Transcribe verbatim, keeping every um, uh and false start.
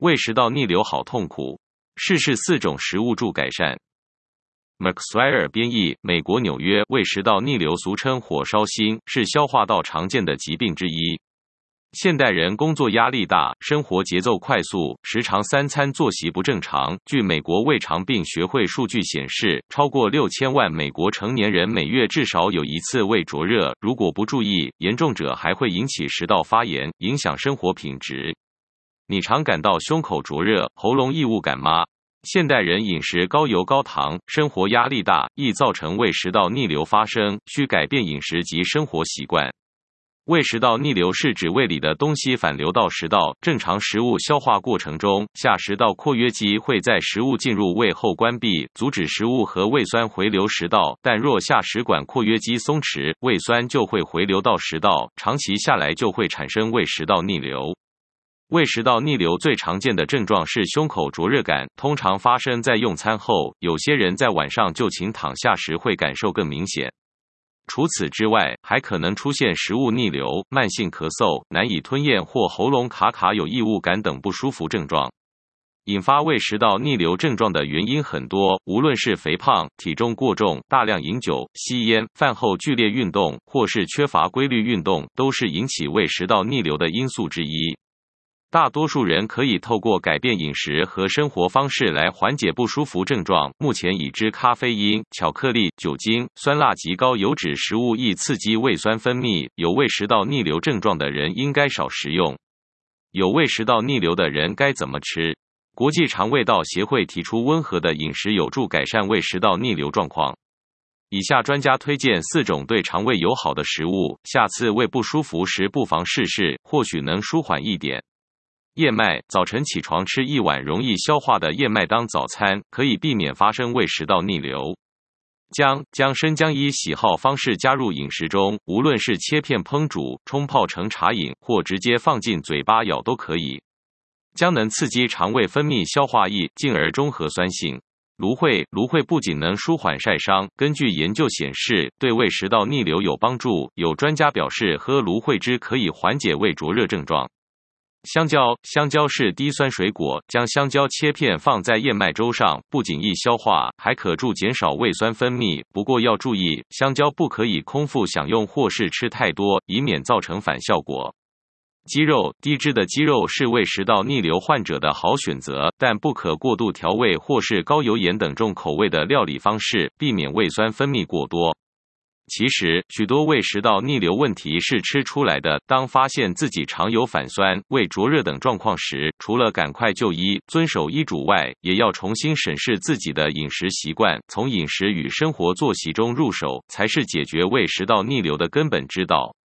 胃食道逆流好痛苦，试试四种食物助改善。McSwire 编译，美国纽约。胃食道逆流俗称火烧心，是消化道常见的疾病之一。现代人工作压力大，生活节奏快速，时常三餐作息不正常。据美国胃肠病学会数据显示，超过六千万美国成年人每月至少有一次胃灼热，如果不注意，严重者还会引起食道发炎，影响生活品质。你常感到胸口灼热、喉咙异物感吗？现代人饮食高油高糖，生活压力大，易造成胃食道逆流发生，需改变饮食及生活习惯。胃食道逆流是指胃里的东西反流到食道，正常食物消化过程中，下食道括约肌会在食物进入胃后关闭，阻止食物和胃酸回流食道，但若下食管括约肌松弛，胃酸就会回流到食道，长期下来就会产生胃食道逆流。胃食道逆流最常见的症状是胸口灼热感，通常发生在用餐后，有些人在晚上就寝躺下时会感受更明显。除此之外，还可能出现食物逆流、慢性咳嗽、难以吞咽或喉咙卡卡有异物感等不舒服症状。引发胃食道逆流症状的原因很多，无论是肥胖、体重过重、大量饮酒、吸烟、饭后剧烈运动，或是缺乏规律运动，都是引起胃食道逆流的因素之一。大多数人可以透过改变饮食和生活方式来缓解不舒服症状。目前已知咖啡因、巧克力、酒精、酸辣及高油脂食物易刺激胃酸分泌，有胃食道逆流症状的人应该少食用。有胃食道逆流的人该怎么吃？国际肠胃道协会提出，温和的饮食有助改善胃食道逆流状况。以下专家推荐四种对肠胃友好的食物，下次胃不舒服时不妨试试，或许能舒缓一点。燕麦，早晨起床吃一碗容易消化的燕麦当早餐，可以避免发生胃食道逆流。姜，将生姜依喜好方式加入饮食中，无论是切片烹煮、冲泡成茶饮，或直接放进嘴巴咬都可以。姜能刺激肠胃分泌消化液，进而中和酸性。芦荟，芦荟不仅能舒缓晒伤，根据研究显示，对胃食道逆流有帮助。有专家表示，喝芦荟汁可以缓解胃灼热症状。香蕉，香蕉是低酸水果，将香蕉切片放在燕麦粥上，不仅易消化，还可助减少胃酸分泌。不过要注意，香蕉不可以空腹享用或是吃太多，以免造成反效果。鸡肉，低脂的鸡肉是胃食道逆流患者的好选择，但不可过度调味或是高油盐等重口味的料理方式，避免胃酸分泌过多。其实，许多胃食道逆流问题是吃出来的。当发现自己常有反酸、胃灼热等状况时，除了赶快就医、遵守医嘱外，也要重新审视自己的饮食习惯，从饮食与生活作息中入手，才是解决胃食道逆流的根本之道。